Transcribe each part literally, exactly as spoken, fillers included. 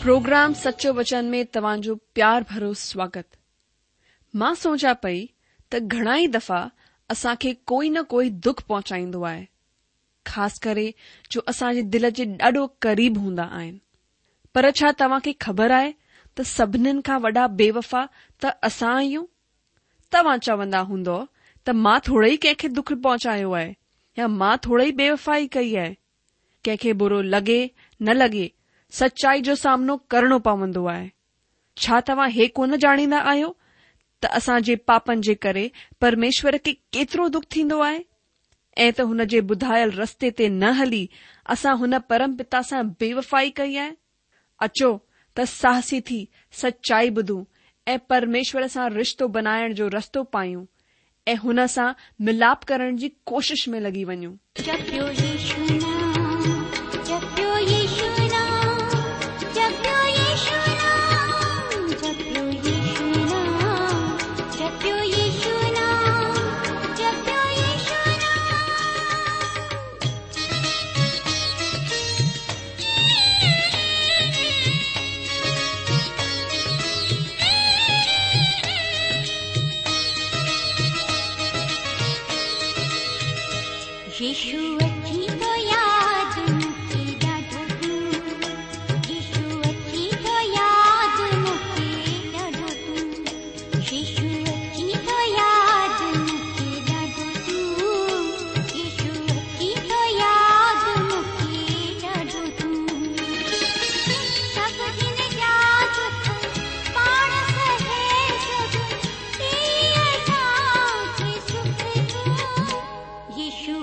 Programme सचो वचन में तव्हांजो प्यार भरो स्वागत। मां सोचा पई त घणाई दफ़ा असांखे कोई न कोई दुख पहुचाईंदो आहे, ख़ासि करे जो असांजे दिल जे ॾाढो क़रीब हूंदा आहिनि। पर छा तव्हांखे ख़बर आहे त सभिनीनि खां वॾा बेवफ़ा त असां आहियूं? तव्हां चवंदा हूंदो त मां थोड़े ई कंहिंखे दुख पहुचायो आहे या मां थोड़े ई बेवफ़ाई कई आहे। कंहिंखे बुरो लॻे न लॻे, सचाई जो सामनो करणो पवंदो आहे। छा तव्हां हे कोन ॼाणींदा आहियो त असांजे पापनि जे करे परमेश्वर खे केतिरो दुख थींदो आहे ऐं त हुन जे ॿुधायल रस्ते ते न हली असां हुन परम पिता सां बेवफ़ाई कई आहे। अचो त साहसी थी सचाई ॿुधूं ऐं परमेश्वर सां रिश्तो बनाइण जो रस्तो पायूं ऐं हुन सां मिलाप करण जी कोशिश में लॻी वञूं। यीशु अची तो याद मूंखे ॾाढो तूं, यीशु अची तो याद मूंखे ॾाढो तूं, यीशु अची तो याद मूंखे ॾाढो तूं, यीशु अची तो याद मूंखे ॾाढो तूं। सभ दिन जा दुख पाण सहे सघूं, ॾेई असांखे सुख तूं, यीशु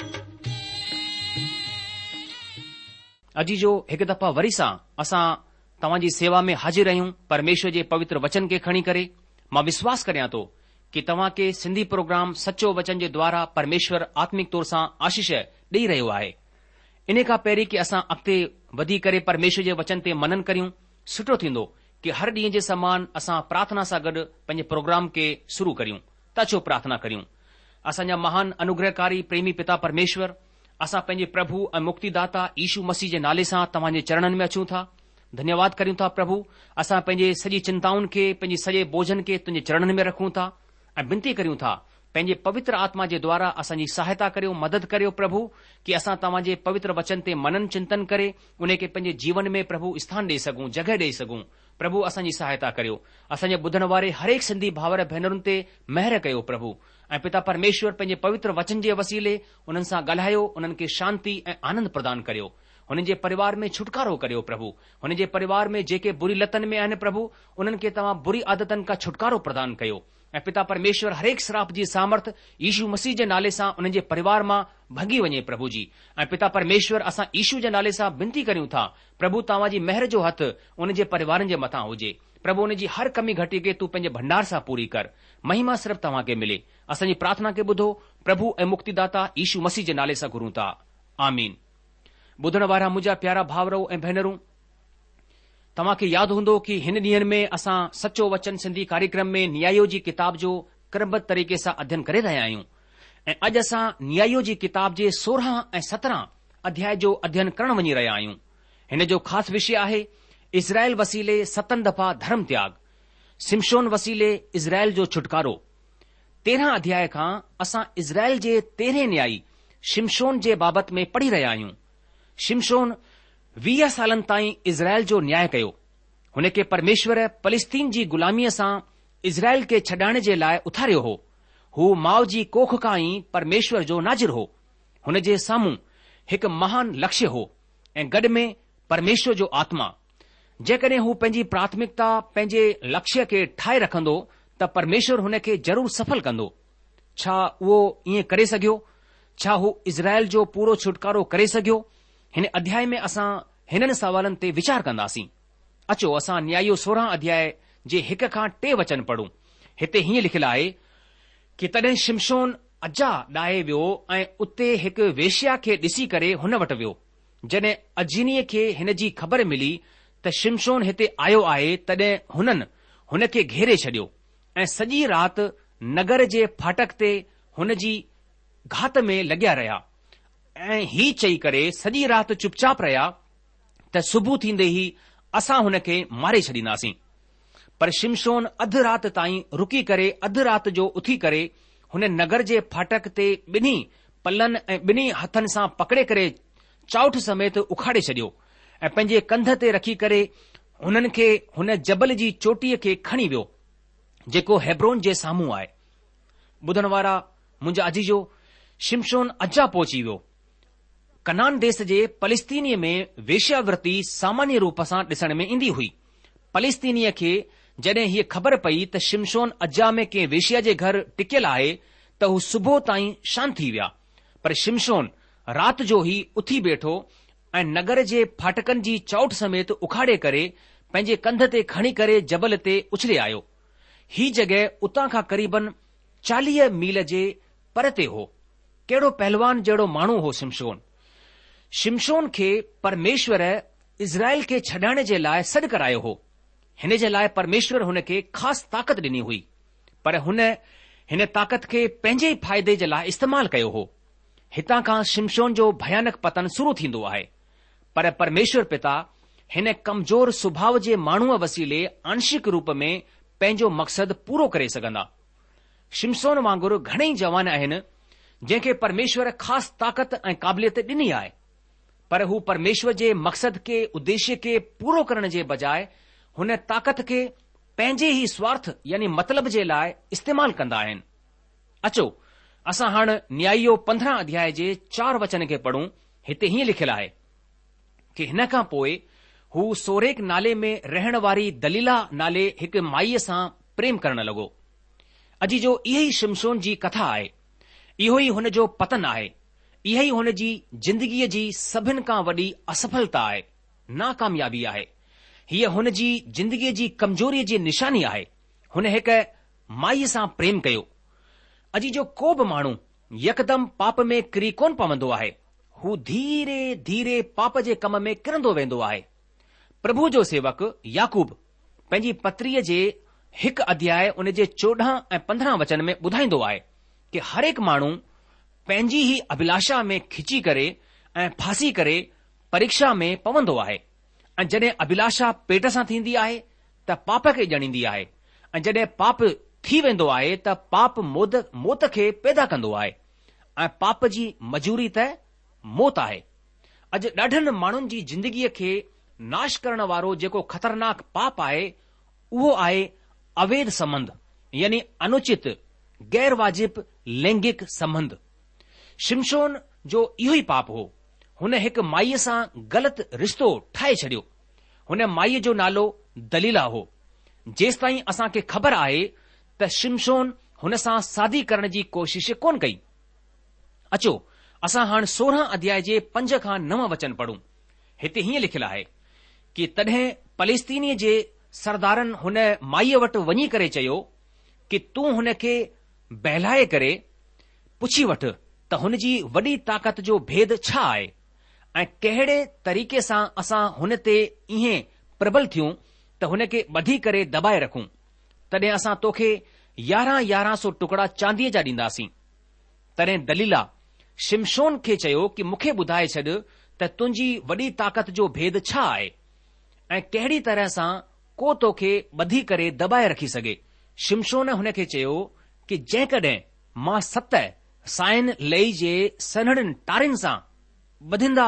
अॼु जो हिकु दफ़ा वरी सां असां तव्हांजी सेवा में हाज़िर आहियूं परमेश्वर जे पवित्र वचन खे खणी करे। मां विश्वास करियां थो कि तव्हां खे सिंधी प्रोग्राम सचो वचन जे द्वारा परमेश्वर आत्मिक तौर सां आशीष ॾेई रहियो आहे। इन खां पहिरीं कि असां अॻिते वधी करे परमेश्वर जे वचन ते मनन करियूं, सुठो थींदो कि हर ॾींहं जे समान असां प्रार्थना सां गॾु पंहिंजे प्रोग्राम खे शुरू करियूं। त अचो प्रार्थना करियूं। असांजा महान अनुग्रहकारी प्रेमी पिता परमेश्वर, असां पंहिंजे प्रभु ऐं मुक्तिदाता यीशू मसीह जे नाले सां तव्हांजे चरणनि में अचूं था। धन्यवाद करियूं था प्रभु। असां पंहिंजे सॼी चिंताउनि खे, पंहिंजे सॼे बोझनि खे तुंहिंजे चरणनि में रखूं था ऐं विनती करियूं था पंहिंजे पवित्र आत्मा जे द्वारा असांजी सहायता करियो, मदद करियो प्रभु, कि असां तव्हांजे पवित्र वचन ते मनन चिंतन करे उन खे पंहिंजे जीवन में प्रभु स्थान ॾेई सघूं, जॻह ॾेई सघूं। प्रभु असांजी सहायता करियो। असांजे ॿुधण वारे हरेक सिंधी भाउर भेनरुनि ते महिर कयो प्रभु। ऐं पिता परमेश्वर पंहिंजे पवित्र वचन जे वसीले उन्हनि सां ॻाल्हायो, उन्हनि खे शांती ऐं आनंद प्रदान करियो। हुननि जे परिवार में छुटकारो करियो प्रभु। हुन जे परिवार में जेके बुरी लतनि में आहिनि प्रभु, उन्हनि खे तव्हां बुरी आदतनि खां छुटकारो प्रदान कयो। ऐं पिता परमेश्वर हरेक श्राप जी सामर्थ यीशू मसीह जे नाले सां उन्हनि जे परिवार मां भॻी वञे प्रभु जी। ऐं पिता परमेश्वर असां यीशू जे नाले सां विनती करियूं था प्रभु, तव्हांजी महिर जो हथ उन जे परिवारनि जे मथां हुजे प्रभु। उन जी हर कमी घटी खे तू पंहिंजे भंडार सां पूरी कर। महिमा सिर्फ़ तव्हां खे मिले। असांजी प्रार्थना खे ॿुधो प्रभु ऐं मुक्तिदाता यीशू मसीह जे नाले सां घुरूं था, आमीन। ॿुधण वारा मुंहिंजा प्यारा भाउरो ऐं भेनरूं, तव्हां खे यादि हूंदो कि हिन ॾींहनि में असां सचो वचन सिंधी कार्यक्रम में न्यायो जी किताब जो क्रमबद्ध तरीक़े सां अध्ययन करे रहिया आहियूं। ऐं अॼु असां न्यायो जी किताब जे सोरहं ऐं सत्रहं अध्याय जो अध्ययन करण वञी रहिया आहियूं। हिन जो ख़ासि विषय आहे इज़राइल वसीले सतन दफ़ा धर्म त्याग, शिमशोन वसीले इज़राइल जो छुटकारो। तेरहं अध्याय खां असां इज़राइल जे तेरहं न्यायी शिमशोन जे बाबति में पढ़ी रहिया आहियूं। शिमशोन वीह सालनि ताईं इज़राइल जो न्याय कयो। हुन खे परमेश्वर फलिस्तीन जी ग़ुलामीअ सां इज़राइल खे छॾाइण जे लाइ उथारियो हो। हू माउ जी कोख खां ई परमेश्वर जो नाज़िर हो। हुन जे साम्हूं हिकु महान लक्ष्य हो ऐं गॾ में परमेश्वर जो आत्मा। जेकॾहिं हू पंहिंजी प्राथमिकता पंहिंजे लक्ष्य खे ठाहे रखंदो त परमेश्वर हुन खे ज़रूरु सफल कंदो। छा उहो ईअं करे सघियो? छा हू इज़राइल जो पूरो छुटकारो करे सघियो? हिन अध्याय में असां हिननि सवालनि ते वीचार कंदासीं। अचो असां न्यायो सोरहं अध्याय जे हिक खां टे वचन पढ़ूं। हिते हीअं लिखियलु आहे कि तॾहिं शिमशोन अजा ॾाहे वियो ऐं उते हिकु वेश्या खे ॾिसी करे हुन वटि वियो। जॾहिं अजीनीअ खे हिन जी ख़बर मिली त शिमशोन हिते आयो आहे, तॾहिं हुननि हुन खे घेरे छॾियो ऐं सॼी राति नगर जे फाटक ते हुन जी घात में लॻिया रहिया ऐं ही चई करे सॼी राति चुपचाप रहिया त सुबुह थींदे ई असां हुन खे मारे छॾींदासीं। पर शिमशोन अधु राति ताईं रुकी करे अधु राति जो उथी करे हुन नगर जे फाटक ते ॿिन्ही पलनि ऐं ॿिन्ही हथनि सां पकड़े करे चाउठ समेत उखाड़े छॾियो ऐं पंहिंजे कंध ते रखी करे हुननि खे हुन जबल जी चोटीअ खे खणी वियो जेको हेब्रोन जे साम्हूं आहे। ॿुधण वारा मुंहिंजा अजीजो, शिमशोन अजा पहुची वियो। कनान देश जे फलिस्तीनीअ में वेश्यावृत्ति सामान्य रूप सां ॾिसण में ईंदी हुई। फलिस्तीनीअ खे जॾहिं हीअ ख़बर पई त शिमशोन अजा में कंहिं वेश्या जे घर टिकियल आहे त हू सुबुह ताईं शांत थी विया। पर शिमशोन राति जो ई उथी बीठो ऐं नगर जे फाटकनि जी चौठ समेत उखाड़े करे पंहिंजे कंध ते खणी करे जबल ते उछले आयो। ही जॻह उतां खां क़रीबन चालीह मील जे पर ते हो। कहिड़ो पहलवान जहिड़ो माण्हू हो शिमशोन। शिमशोन खे परमेश्वर इज़राइल खे छॾाइण जे लाइ सॾु करायो हो। हिन जे लाइ परमेश्वर हुन खे ख़ासि ताक़त ॾिनी हुई, पर हुन हिन ताक़त खे पंहिंजे ई फ़ाइदे जे लाइ इस्तेमालु कयो हो। हितां खां शिमशोन जो भयानक पतन शुरू थींदो आहे। पर परमेश्वर पिता हिन कमज़ोर सुभाउ जे माण्हूअ वसीले आंशिक रूप में पंहिंजो मक़सदु पूरो करे सघंदा। शिमशोन वांगुरु घणेई जवान आहिनि जंहिंखे परमेश्वर ख़ासि ताक़त ऐं क़ाबिलियत ॾिनी आहे, पर हू परमेश्वर जे मक़सद खे, उद्देश्य खे पूरो करण जे बजाय हुन ताक़त खे पंहिंजे ई स्वार्थ यानी मतिलब जे लाइ इस्तेमालु कंदा आहिनि। अचो असां हाणे न्यायो पंद्रहं अध्याय जे चार वचन खे पढ़ूं। हिते हीअं लिखियलु आहे कि हिन खां पोइ हू सोरेक नाले में रहण वारी दलीला नाले हिकु माईअ सां प्रेम करण लॻो। अॼु जो इहा ई शिमशोन जी कथा आहे। इहो ई हुन जो पतन आहे। इहा ई हुन जी जिंदगीअ जी सभिनि खां वॾी असफलता आहे, नाकामयाबी आहे। हीअ हुन जी जिंदगीअ जी कमज़ोरीअ जी निशानी आहे। हुन हिक माईअ सां प्रेम कयो। अॼु जो को बि माण्हू यकदम पाप में किरी कोन पवंदो आहे। हू धीरे धीरे पाप जे कम में किरंदो वेंदो आहे। प्रभु जो सेवक याकूब पंहिंजी पत्रीअ जे हिकु अध्याय उन जे चोॾहं ऐं पंद्रहं वचन में ॿुधाईंदो आहे कि हर एक माण्हू पंहिंजी ई अभिलाषा में खिची करे ऐं फासी करे परीक्षा में पवंदो आहे। ऐं जॾहिं अभिलाषा पेट सां थींदी आहे त पाप खे ॼणींदी आहे, ऐं जॾहिं पाप थी वेंदो आहे त पाप मौत मौत खे पैदा कंदो आहे, ऐं पाप जी मजूरी त मौत आहे। अॼु ॾाढनि माण्हुनि जी जिंदगीअ खे नाश करण वारो जेको ख़तरनाक पाप आहे उहो आहे अवैध संबंध, यानी अनुचित गैर वाजिब लैंगिक संबंध। शिमशोन जो इहो ई पाप हो। हुन हिकु माईअ सां ग़लति रिश्तो ठाहे छॾियो। हुन माईअ जो नालो दलीला हो। जेसिताईं असां खे ख़बर आहे त शिमशोन हुन सां शादी करण जी कोशिश कोन कई। अचो असां हाणे सोरहं अध्याय जे पंज खां नव वचन पढ़ूं। हिते हीअं लिखियलु आहे कि तॾहिं फलस्तीनीअ जे सरदारनि हुन माईअ वटि वञी करे चयो कि तूं हुन खे बहलाए करे पुछी वठ त हुन जी वॾी ताक़त जो भेद छा आहे ऐं कहिड़े तरीक़े सां असां हुन ते ईअं प्रबल थियूं त हुन खे ॿधी करे दबाए रखूं। तॾहिं असां तोखे यारहं यारहं सौ टुकड़ा चांदीअ जा ॾींदासीं। तॾहिं दलीला शिमशोन खे चयो कि मूंखे ॿुधाए छॾ त तुंहिंजी वॾी ताक़त जो भेद छा आहे ऐं कहिड़ी तरह सां को तोखे ॿधी करे दबाए रखी सघे। शिमशोन हुन खे चयो कि जेकॾहिं मां सत साइन लई जे सन्हड़नि टारिन सां ॿधिंदा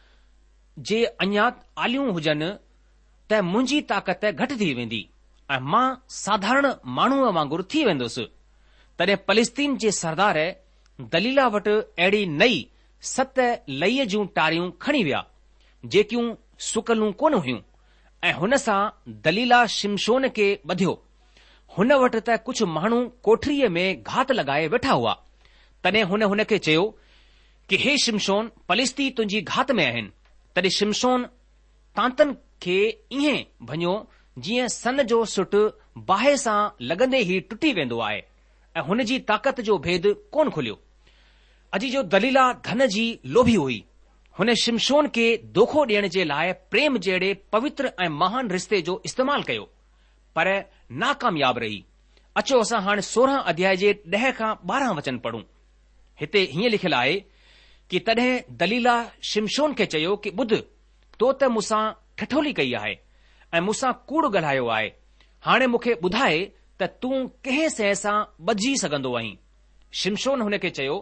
जे अञा आलियूं हुजनि त मुंहिंजी ताक़त घटि थी वेंदी ऐं मां साधारण माण्हूअ वांगुरु थी वेंदुसि। तॾहिं फलस्तीन जे सरदार दलीला वटि अहिड़ी नई सत लईअ जूं टारियूं खणी विया जेकियूं सुकलूं कोन हुयूं ऐं हुन सां दलीला शिमशोन खे ॿधियो। हुन वटि त कुझु माण्हू कोठरीअ में घात लॻाए वेठा हुआ। तॾहिं हुन हुन खे चयो कि हे शिमशोन, फलिस्ती तुंहिंजी घात में आहिनि। तॾहिं शिमशोन तांतनि खे ईअं भञो जीअं सन जो सुट बाहि सां लॻंदे ई टुटी वेंदो आहे ऐं हुन जी ताक़त जो भेद कोन खुलियो। अॼु जो दलीला धन जी लोभी हुई। हुन शिमशोन खे दोखो ॾियण जे लाइ प्रेम जहिड़े पवित्र ऐं महान रिश्ते जो इस्तेमालु कयो, पर नाकामयाब रही। अचो असां हाणे सोरहं अध्याय जे ॾह खां ॿारहं वचन पढ़ूं। हिते हीअं लिखियलु आहे कि तॾहिं दलीला शिमशोन खे चयो कि ॿुध, तो त मूंसां ठठोली कई आहे ऐं मूंसां कूड़ ॻाल्हायो आहे। हाणे मूंखे ॿुधाए त तूं कंहिं शइ सां ॿधिजी सघंदो आहीं। शिमशोन हुन खे चयो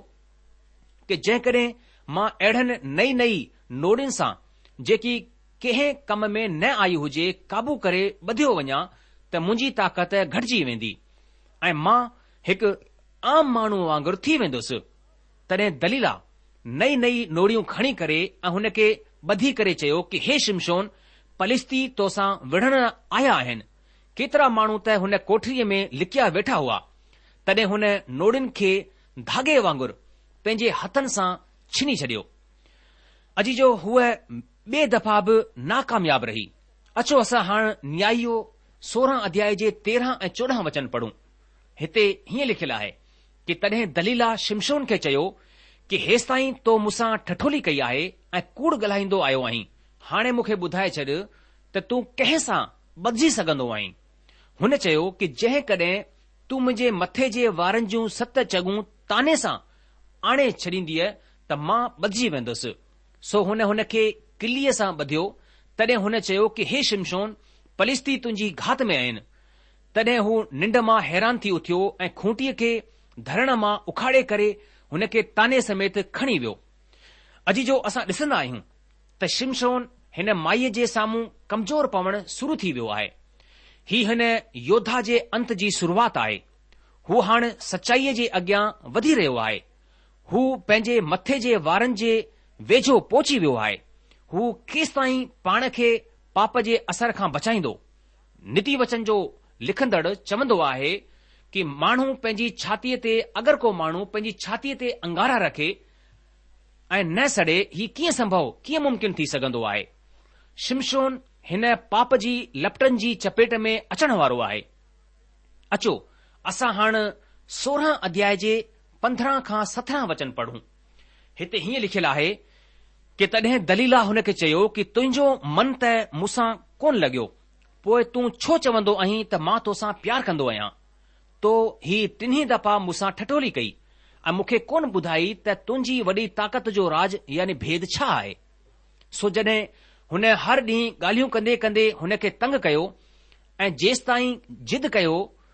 कि जेकॾहिं मां अहिड़नि नई नई नोड़ियुनि सां जेकी कंहिं कम में न आई हुजे काबू करे ॿधियो वञा त मुंहिंजी ताक़त घटिजी वेंदी ऐं मां हिकु आम माण्हू वांगुरु थी वेंदुसि। तॾहिं दलीला नई नई नोड़ियूं खणी करे ऐं हुन खे ॿधी करे चयो कि हे शिमशोन, फलिस्ती तोसां विढ़ण आया आहिनि। केतिरा माण्हू त हुन कोठरीअ में लिकिया वेठा हुआ। तॾहिं हुन नोड़ियुनि खे धागे वांगुरु पंहिंजे हथनि सां छिनी छॾियो। अॼु जो हूअ ॿिए दफ़ा बि नाकामयाब रही। अचो असां हाणे न्यायो सोरहं अध्याय जे तेरहं ऐं चोॾहं वचन पढ़ूं। हिते हीअं लिखियलु आहे कि तॾहिं दलीला शिमशोन खे चयो कि हेसि ताईं तो मूंसां ठठोली कई आहे ऐं कूड़ ॻाल्हाईंदो आयो आहीं। हाणे मूंखे ॿुधाए छॾ त तूं कंहिं सां ॿधिजी सघंदो आहीं। हुन चयो कि जंहिं कॾहिं तूं मुंहिंजे मथे जे वारनि जूं सत चगूं ताने सां आणे छॾींदीअ त मां ॿधिजी वेंदुसि। सो हुन हुन खे किलीअ सां ॿधियो। तॾहिं हुन चयो कि हे शिमशोन, फलिस्ती तुंहिंजी घात में आहिनि। तॾहिं हू निंड मां हैरान थी उथियो ऐं खूंटीअ खे धरण मां उखाड़े करे हुन खे ताने समेत खणी वियो। अॼु जो असां ॾिसंदा आहियूं त शिमशोन हिन माईअ जे साम्हूं कमज़ोर पवण शुरू थी वियो आहे। ही हिन योद्धा जे अंत जी शुरूआत आहे। हू हाणे सचाईअ जे अॻियां वधी रहियो आहे। हू पंहिंजे मथे जे वारनि जे वेझो पहुची वियो आहे। हू केसि ताईं पाण खे पाप जे असर खां बचाईंदो। नीति वचन जो लिखंदड़ चवंदो आहे कि माण्हू पंहिंजी छातीअ ते अगरि को माण्हू पंहिंजी छातीअ ते अंगारा रखे ऐं न सड़े, ही कीअं संभव कीअं मुमकिन थी सघंदो आहे। शिमशोन हिन पाप जी लपटनि जी चपेट में अचण वारो आहे। अचो असां हाणे सोरहं अध्याय जे पंद्रहं खां सत्रहं वचन पढ़ूं। हिते हीअं लिखियलु आहे कि तॾहिं दलीला हुन खे चयो कि तुंहिंजो मन त मूंसां कोन लॻियो, पोइ तूं छो चवंदो आहीं त मां तोसां प्यार कंदो आहियां? तो ही टिन्ही दफ़ा मूंसां ठठोली कई ऐं मूंखे कोन ॿुधाई त तुंहिंजी वॾी ताक़त जो राज यानी भेद छा आहे। सो जॾहिं हुन हर ॾींहुं ॻाल्हियूं कंदे कंदे हुन खे तंग कयो ऐं जेसि ताईं जिद कयो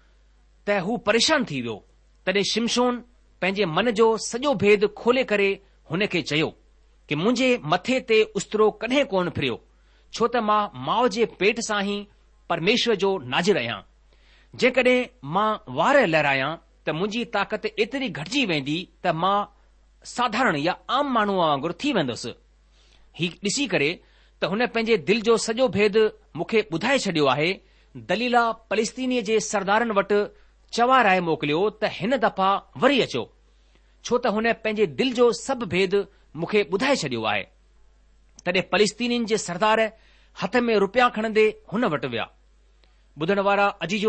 त हू परेशान थी वियो, तॾहिं शिमशोन पंहिंजे मन जो सॼो भेद खोले करे हुन खे चयो कि मुंहिंजे मथे ते उस्तरो कॾहिं कोन फिरियो, छो त मां माउ जे पेट सां ई परमेश्वर जो नाज़िर आहियां। जेकॾहिं मां वार लहरायां त मुंहिंजी ताक़त एतिरी घटिजी वेंदी त मां साधारण या आम माण्हूअ वांगुरु थी वेंदुसि। ही ॾिसी करे त हुन पंहिंजे दिल जो सॼो भेद मूंखे ॿुधाए छॾियो आहे। दलीला फलस्तीनीअ जे सरदारनि वटि चवाराए मोकिलियो त हिन दफ़ा वरी अचो, छो त हुन पंहिंजे दिल जो सभु भेद मूंखे ॿुधाए छॾियो आहे। तॾहिं फलस्तीनियुनि जे सरदार हथ में रुपया खणंदे हुन वटि विया। ॿुधण वारा अजीजो,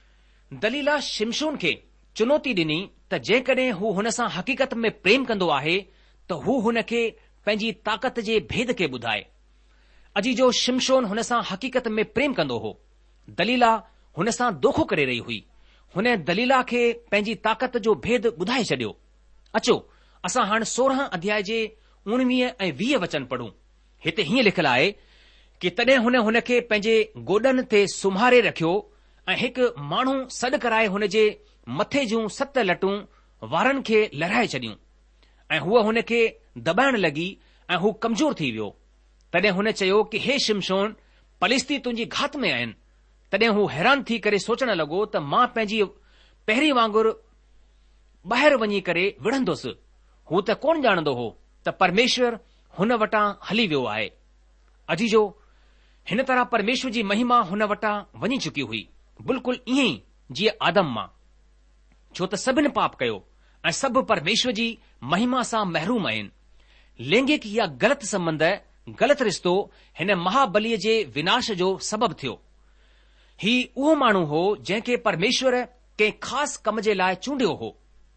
दलीला शिमशोन खे चुनौती ॾिनी त जेकॾहिं हू हुन सां हक़ीक़त में प्रेम कंदो आहे त हू हुन खे पंहिंजी ताक़त जे भेद खे ॿुधाए। अजीजो, शिमशोन हुन सां हक़ीक़त में प्रेम कंदो हो। दलीला हुन सां दोखो करे रही हुई। हुन दलीला खे पंहिंजी ताक़त जो भेद ॿुधाए छॾियो। अचो असां हाणे सोरहं अध्याय जे उणिवीह ऐं वीह वचन पढ़ूं। हिते हीअं लिखियलु आहे कि तॾहिं हुन हुन खे पंहिंजे गोॾनि ते सुम्हारे रखियो ऐं हिकु माण्हू सॾु कराए हुन जे मथे जूं सत लटूं वारनि खे लहिराए छॾियूं ऐं हूअ हुन खे दॿाइण लॻी ऐं हू कमज़ोर थी वियो। तॾहिं हुन चयो कि हे शिमशोन, फलिस्ती तुंहिंजी घात में आहिनि। तॾहिं हू हैरान थी करे सोचण लॻो त मां पंहिंजी पहिरीं वांगुरु ॿाहिरि वञी करे विढ़ंदुसि। हू त कोन ॼाणंदो हो त परमेश्वर हुन वटां हली वियो आहे। अजीजो, हिन तरह परमेश्वर जी महिमा हुन वटां वञी चुकी हुई, बिल्कुलु ईअं ई जीअं आदम मां, छो त सभिनि पाप कयो ऐं सभु परमेश्वर जी महिमा सां महरूम आहिनि। लैंगिक या ग़लति संबंध, ग़लति रिश्तो हिन महाबलीअ जे विनाश जो सबबु थियो। ही उहो माण्हू हो जंहिंखे परमेश्वर कंहिं ख़ासि कम जे लाइ चूंडियो हो।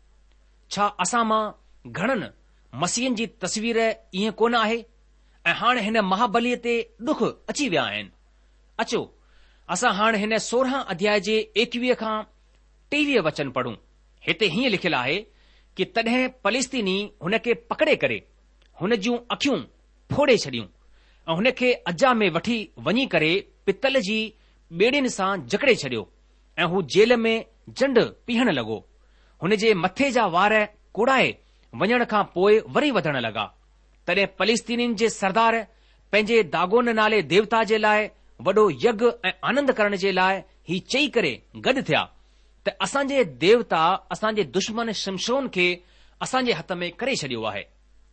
छा असां मां घणनि मसीहनि जी तस्वीर ईअं कोन आहे ऐं हाणे हिन महाबलीअ ते ॾुख अची विया आहिनि? अचो असां हाणे हिन सोरहं अध्याय जे एकवीह खां टेवीह वचन पढ़ूं। हिते हीअं लिखियलु आहे कि तॾहिं फलिस्तीनी हुन खे पकड़े करे हुन जूं अखियूं फोड़े छॾियूं ऐं हुन खे अजा में वठी वञी करे पितल जी ॿेड़ियुनि सां जकड़े छॾियो ऐं हू जेल में जंड पीहण लॻो। हुन जे मथे जा वार कुड़ाए वञण खां पोइ वरी वधण लॻा। तॾहिं फलिस्तीनियुनि जे सरदार पंहिंजे दागोन नाले देवता जे लाइ वॾो यज्ञ ऐं आनंद करण जे लाइ ही चई करे गॾु थिया त असांजे देवता असांजे दुश्मन शिमशोन खे असांजे हथ में करे छॾियो आहे।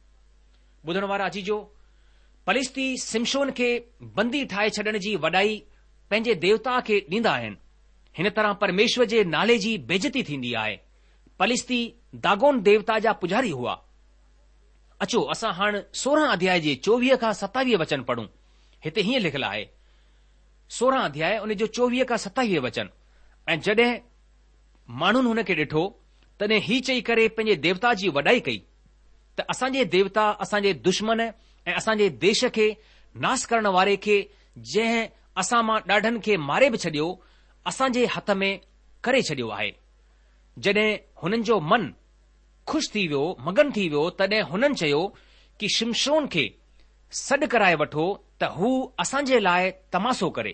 ॿुधण वारा अजीजो, फलिस्ती शिमशोन खे बंदी ठाहे छॾण जी वॾाई पंहिंजे देवता खे ॾींदा आहिनि। हिन तरह परमेश्वर जे नाले जी बेइज़ती थींदी आहे। फलिस्ती दागोन देवता जा पुजारी हुआ। अचो असां हाणे सोरहं अध्याय जे चोवीह खां सतावीह वचन पढ़ूं। हिते हीअं लिखियलु आहे, सोरहं अध्याय उन जो चोवीह खां सतावीह वचन। ऐं जॾहिं माण्हुनि हुन खे ॾिठो तॾहिं ही चई करे पंहिंजे देवता जी वॾाई कई त असांजे देवता असांजे दुश्मन ऐं असांजे देश खे नास करण वारे खे, जंहिं असां मां ॾाढनि खे मारे बि छॾियो, असांजे हथ में करे छॾियो आहे। जॾहिं हुननि जो मन खु़शि थी वियो, मगन थी वियो, तॾहिं हुननि चयो कि शिमशोन खे सॾु कराए वठो त हू असांजे लाइ तमाशो करे।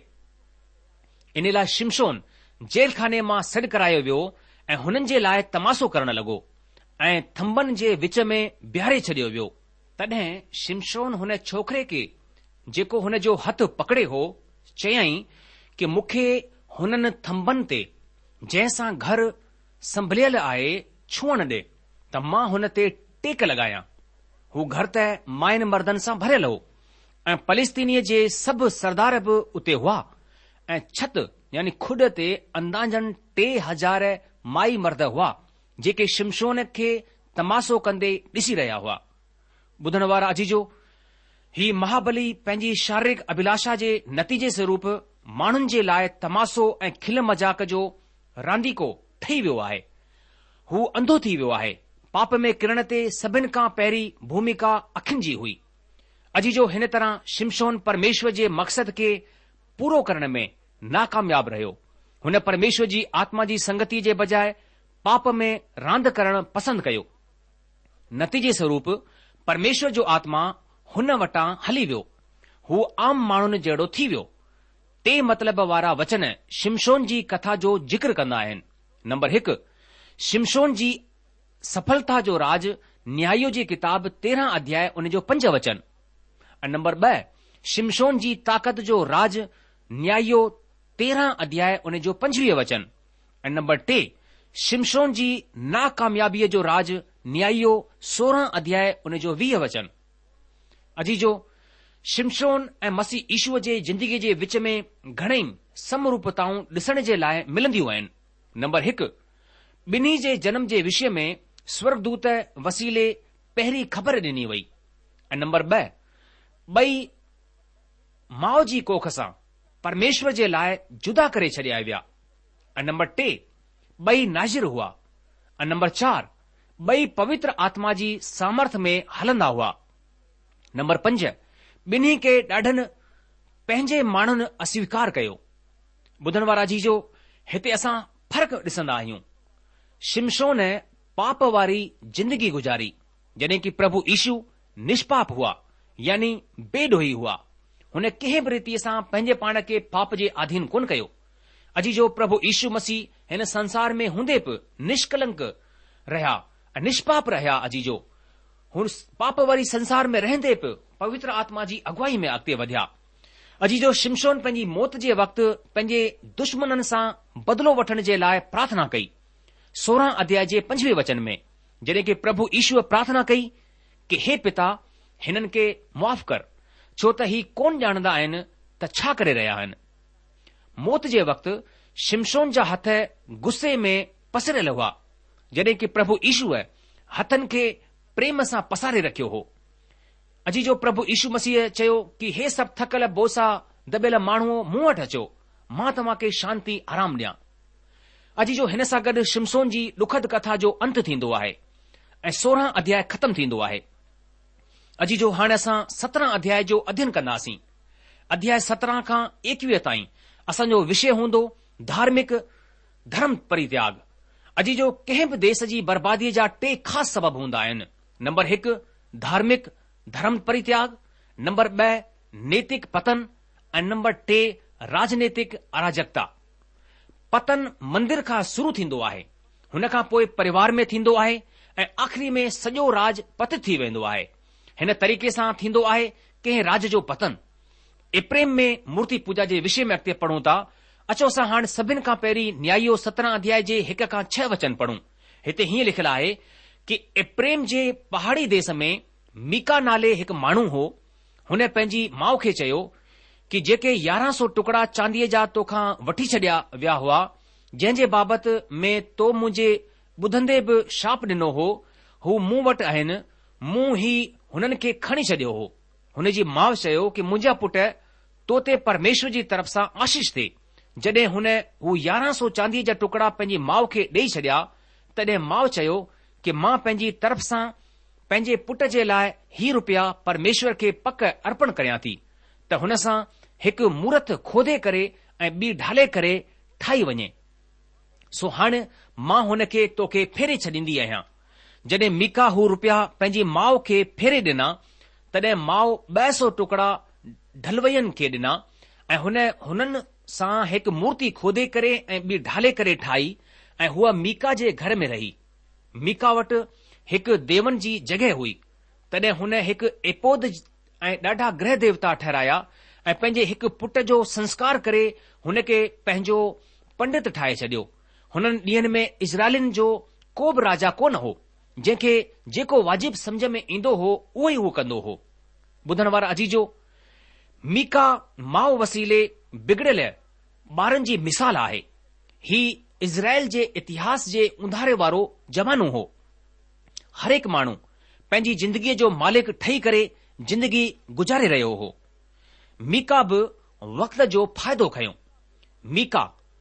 इन लाइ शिमशोन जेलखाने मां सॾु करायो वियो ऐं हुननि जे लाइ तमाशो करण लॻो ऐं थंभनि जे विच में बीहारे छॾियो वियो। तॾहिं शिमशोन हुन छोकिरे खे जेको हुन जो हथ पकड़े हो चयई कि मूंखे हुननि थंभनि ते जंहिंसां घर संभलियल आहे छुअण ॾे त मां हुन ते टेक लॻायां। हू घर त माइन मर्दनि सां भरियल हो ऐं फलिस्तीनीअ जे सभु सरदार बि उते हुआ ऐं छत यानी खुड ते अंदाजन टे हज़ार माई मर्द हुआ जेके शिमशोन खे तमाशो कंदे ॾिसी रहिया हुआ। ॿुधण वारा अजीजो, ही महाबली पंहिंजी शारीरिक अभिलाषा जे नतीजे स्वरूप माण्हुनि जे लाइ तमासो ऐं खिल मजाक जो रांदीको ठही वियो आहे। हू अंधो थी वियो आहे। पाप में किरण ते सभिनि खां पहिरीं भूमिका अखियुनि जी हुई। अॼु जो हिन तरह शिमशोन परमेश्वर जे मक़सद खे पूरो करण में नाकामयाब रहियो। हुन परमेश्वर जी आत्मा जी संगति जे बजाए पाप में रांदि करणु पसंदि कयो। नतीजे स्वरूप परमेश्वर जो आत्मा हुन वटां हली वियो। हू आम माण्हुनि जहिड़ो थी वियो। टे मतिलब वारा वचन शिमशोन जी कथा जो जिक्र कंदा आहिनि। नंबर हिकु, शिमशोन जी सफलता जो राज, न्यायो जी किताब तेरहं अध्याय उन जो पंज वचन। ऐं नंबर ॿ, शिमशोन जी ताक़त जो राज, न्यायो तेरहं अध्याय उन जो पंजवीह वचन। ऐं नंबर टे, शिमशोन जी नाकामयाबीअ जो राज, न्यायो सोरहं अध्याय उन जो वीह वचन। अजी जो शिमशोन ऐं मसीह ईशूअ जे जिंदगीअ जे विच में घणेई समरूपताऊं ॾिसण जे लाइ मिलंदियूं आहिनि। नंबर हिकु, ॿिन्ही जे जनम जे विषय में स्वर्गदूत वसीले पहिरीं ख़बर ॾिनी वई। ऐं नंबर ॿ, ॿई माउ जी कोख सां परमेश्वर जे लाइ जुदा करे छॾिया विया। ऐं नंबर टे, ॿई नाज़िर हुआ। ऐं नंबर चार, ॿई पवित्र आत्मा जी सामर्थ में हलंदा हुआ। नंबर पंज, ॿिन्ही खे ॾाढनि पंहिंजे माण्हुनि अस्वीकार कयो। ॿुधण वारा जीजो, हिते असां फ़र्क़ु ॾिसंदा आहियूं। शिमशोन पाप वारी जिंदगी गुज़ारी, जॾहिं कि प्रभु ईशू निष्पाप हुआ, यानी बेडोही हुआ। हुन कंहिं बि रीतीअ सां पंहिंजे पाण खे पाप जे अधीन कोन कयो। अॼु जो प्रभु ईशू मसीह हिन संसार में हूंदे बि निष्कलंक रहिया ऐं निष्पाप रहिया। अॼु जो हुन पाप वारी संसार में रहंदे बि पवित्र आत्मा जी अगुवाई में अॻिते वधिया। अॼु जो शिमशोन पंहिंजी मौत जे वक़्तु पंहिंजे दुश्मननि सां बदिलो वठण जे लाइ प्रार्थना कई। सोरहं अध्याय जे पंजवीह वचन में जॾहिं कि प्रभु ईशूअ प्रार्थना कई कि हे पिता, हिननि खे मुआफ़ कर, छो त ही कोन ॼाणंदा आहिनि त छा करे रहिया आहिनि। मौत जे वक़्तु शिमशोन जा हथ गुस्से में पसरियल हुआ, जॾहिं कि प्रभु ईशूअ हथनि खे प्रेम सां पसारे रखियो हो। अॼु जो प्रभु ईशू मसीह चयो कि हे सभु थकल बोसा दॿियल माण्हू मूं वटि अचो, मां तव्हां खे शांती आराम ॾियां। अॼु जो हिन सां गॾु शिमशोन जी दुखद कथा जो अंत थींदो आहे ऐं सोरहं अध्याय ख़तमु थींदो आहे। अॼु जो हाणे असां सत्रहं अध्याय जो अध्ययन कंदासीं। अध्याय सत्रहं खां एकवीह ताईं असांजो विषय हूंदो धार्मिक धर्म परित्याग। अॼु जो कंहिं बि देश जी बर्बादीअ जा टे ख़ासि सबब हूंदा आहिनि। नंबर हिकु, धार्मिक धर्म परित्याग। नंबर ॿ, नैतिक पतन। ऐं नंबर टे, राजनीतिक अराजकता। पतन मंदिर खां शुरू थींदो आहे, हुन खां पोइ परिवार में थींदो आहे ऐं आख़िरी में सॼो राज पतित थी वेंदो आहे। हिन तरीक़े सां थींदो आहे कंहिं राज जो पतन। एप्रेम में मूर्ति पूजा जे विषय में अॻिते पढ़ूं था। अचो असां हाणे सभिनि खां पहिरीं न्यायो सत्रहं अध्याय जे हिक खां छह वचन पढ़ूं। हिते हीअं लिखियलु आहे कि एप्रेम जे पहाड़ी देश में मीका नाले हिकु माण्हू हो। हुन पंहिंजी माउ खे चयो कि जेके यारहं सौ टुकड़ा चांदीअ जा तोखां वठी छॾिया विया हुआ, जंहिं जे बाबति में तो मुंहिंजे ॿुधंदे बि शाप ॾिनो हो, हू मूं वटि आहिनि। मूं ही हुननि खे खणी छॾियो हो। हुन जी माउ चयो कि मुंहिंजा पुट तो ते परमेश्वर जी तरफ़ सां आशीष थिए। जॾहिं हुन हू यारहं सौ चांदीअ जा टुकड़ा पंहिंजी माउ खे ॾेई छॾिया, तॾहिं माउ चयो कि मां पंहिंजी तरफ़ सां पंहिंजे पुट जे लाइ ही रुपया परमेश्वर खे पक अर्पण करियां थी त हुन सां हिकु मूर्त खोदे करे ऐं ॿी ढाले करे ठाही वञे। सो हाणे मां हुन खे तोखे फेरे छॾींदी आहियां। जॾहिं मीका हू रुपया पंहिंजी माउ खे फेरे ॾिना, तॾहिं माउ ॿ सौ टुकड़ा ढलवयनि खे ॾिना ऐं हुन हुननि सां हिकु मूर्ति खोदे करे ऐं ॿी ढाले करे ठाही ऐं हूअ मीका जे घर में रही। मीका वटि हिकु देवनि जी जॻहि हुई। तॾहिं हुन हिकु एपोद ऐं ॾाढा ग्रह देवता ठहिराया ऐं पंहिंजे हिकु पुट जो संस्कार करे हुन खे पंहिंजो पंडित ठाहे छॾियो। हुननि ॾींहनि में इज़राइलिन जो को बि राजा कोन हो, जंहिंखे जेको वाजिब सम्झ में ईंदो हो उहो ई उहो कंदो हो। ॿुधण वारा अजीजो, मीका माउ वसीले बिगड़ियल ॿारनि जी मिसाल आहे। ही इज़राइल जे इतिहास जे उंधारे वारो ज़मानो हो। हर हिकु माण्हू पंहिंजी जिंदगीअ जो मालिक ठही करे जिंदगी गुज़ारे रहियो हो। मीका बि वक़्त जो फ़ाइदो खयो। मीका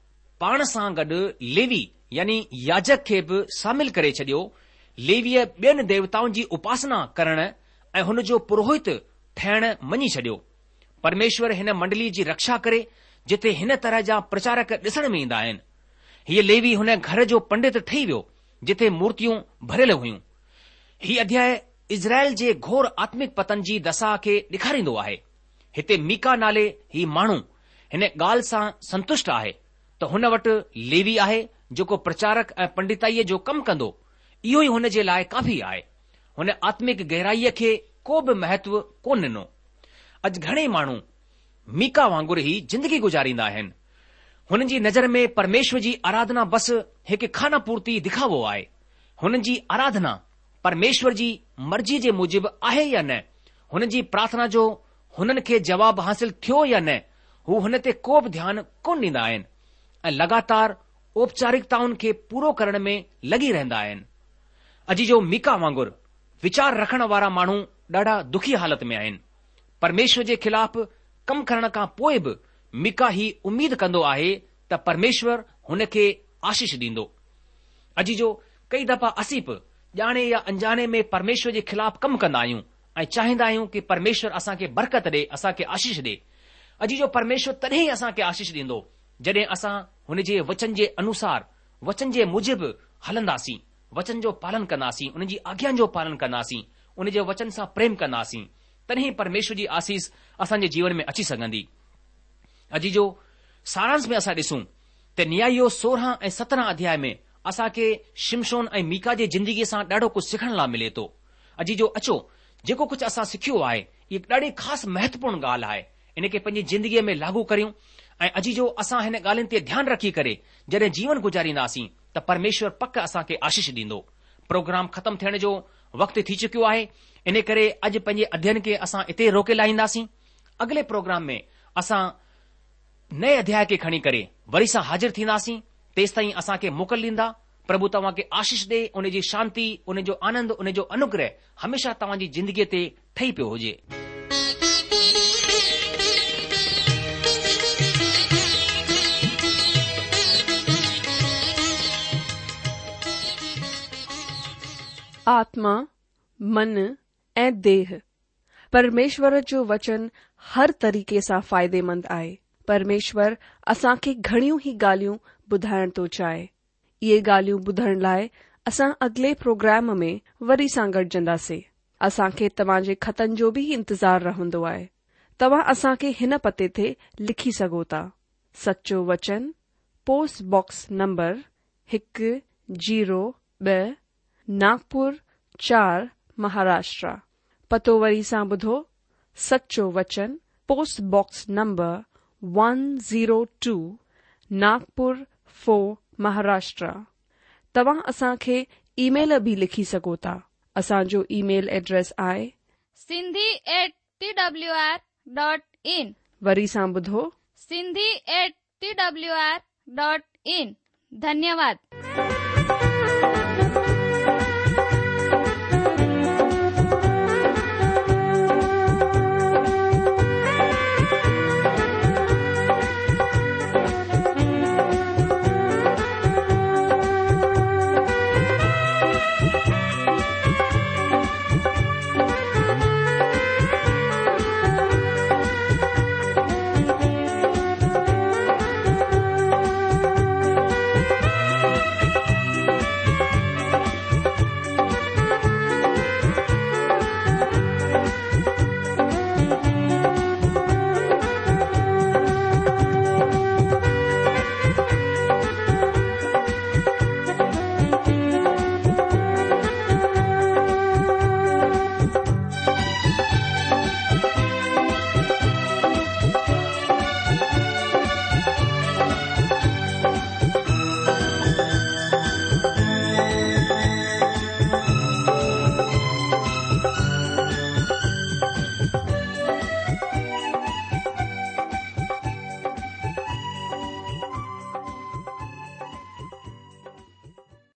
पाण सां गॾु लेवी यानी याजक खे बि शामिल करे छडि॒यो। लेवीअ ॿियनि देवताउनि जी उपासना करण ऐं हुन जो पुरोहित ठहिण मञी छडि॒यो। परमेश्वर हिन मंडली जी रक्षा करे जिथे हिन तरह जा प्रचारक ॾिसण में ईंदा आहिनि। हीअ लेवी हुन घर जो पंडित ठही वियो जिथे मूर्तियूं भरियल हुयूं। हीउ अध्याय इज़राइल जे घोर आत्मिक पतन जी दशा खे ॾेखारींदो आहे। हिते मीका नाले ही माण्हू हिन ॻाल्हि सां संतुष्ट आहे त हुन वटि लेवी आहे जेको प्रचारक ऐं पंडिताईअ जो कमु कंदो। इहो ई हुन जे लाइ काफ़ी आहे। हुन आत्मिक गहराईअ खे को बि महत्व कोन ॾिनो। अॼु घणेई माण्हू मीका वांगुरु ई जिंदगी गुज़ारींदा आहिनि। हुननि जी नज़र में परमेश्वर जी आराधना बस हिकु खाना पूर्ति दिखावो आहे। हुननि जी आराधना परमेश्वर जी मर्ज़ी जे मूजिबि आहे या न, हुननि जी प्रार्थना जो हुननि खे जवाब हासिल थियो या न, हू हुन ते को बि ध्यानु कोन ॾींदा आहिनि ऐं लगातार औपचारिकताउनि खे पूरो करण में लॻी रहंदा आहिनि। अॼु जो मीका वांगुरु वीचार रखण वारा माण्हू ॾाढा दुखी हालत में आहिनि। परमेश्वर जे ख़िलाफ़ कमु करण खां पोइ बि मीका ही उमीद कंदो आहे त परमेश्वर हुन खे आशीष ॾींदो। अॼु जो कई दफ़ा असीं बि ॼाणे या अंजाणे में परमेश्वर जे ख़िलाफ़ कमु कंदा आहियूं ऐं चाहींदा आहियूं कि परमेश्वर असांखे बरकत ॾे, असांखे आशीष ॾे। अॼु जो परमेश्वर तॾहिं ई असांखे आशीष ॾींदो जॾहिं असां हुन जे वचन जे अनुसार वचन जे मूजिबि हलंदासीं, वचन जो पालन कंदासीं, उन जी आज्ञाउनि जो पालन कंदासीं, उन जे वचन सां प्रेम कंदासीं, तॾहिं परमेश्वर जी आसीस असांजे जीवन में अची सघंदी। अॼु जो सारांश में असां ॾिसूं त न्यायो सोरहं ऐं सत्रहं अध्याय में असांखे शिमशोन ऐं मीका जे ज़िंदगीअ सां ॾाढो कुझु सिखण लाइ मिले थो। अॼु जो अचो जेको कुझु असां सिखियो आहे इहा ॾाढी ख़ासि महत्वपूर्ण ॻाल्हि आहे। इन खे पंहिंजी ज़िंदगीअ में लागू करियूं ऐं अॼु जो असां हिन ॻाल्हियुनि ते ध्यानु रखी करे जॾहिं जीवन गुज़ारींदासीं त परमेश्वर पक असांखे आशीष ॾींदो। प्रोग्राम ख़तमु थियण जो वक़्तु थी चुकियो आहे। इन करे अॼु पंहिंजे अध्ययन खे असां हिते रोके लाहींदासीं। अॻिले प्रोग्राम में असां नए अध्याय खे खणी करे वरी सां हाज़िर थींदासीं। तेसि ताईं असांखे मोकल ॾींदा। प्रभु तव्हांखे आशीष ॾे, उन जी शांती, उन जो आनंद, उन जो अनुग्रह हमेशह तव्हांजी ज़िंदगीअ ते ठही पियो हुजे। आत्मा, मन ऐं देह। परमेश्वर जो वचन हर तरीक़े सां फ़ाइदेमंद आहे। परमेश्वर असांखे घणियूं ई ॻाल्हियूं ॿुधाइण थो चाहे। इहे ॻाल्हियूं ॿुधण लाइ असां अॻिले प्रोग्राम में वरी सां गॾिजंदासीं। असांखे तव्हांजे ख़तनि जो बि इंतज़ार रहंदो आहे। तव्हां असांखे हिन पते ते लिखी सघो था। सचो वचन, पोस्ट बॉक्स नंबर हिकु जीरो ॿ, नागपुर चार, महाराष्ट्र। पतो वरी सां ॿुधो। सचो वचन, post box number one zero two, Nagpur four, Maharashtra. तव्हां असांखे ईमेल बि लिखी सघो था। असांजो ईमेल एड्रेस आहे Sindhi at T W R dot in. वरी सां ॿुधो, Sindhi at T W R dot in. धन्यवाद।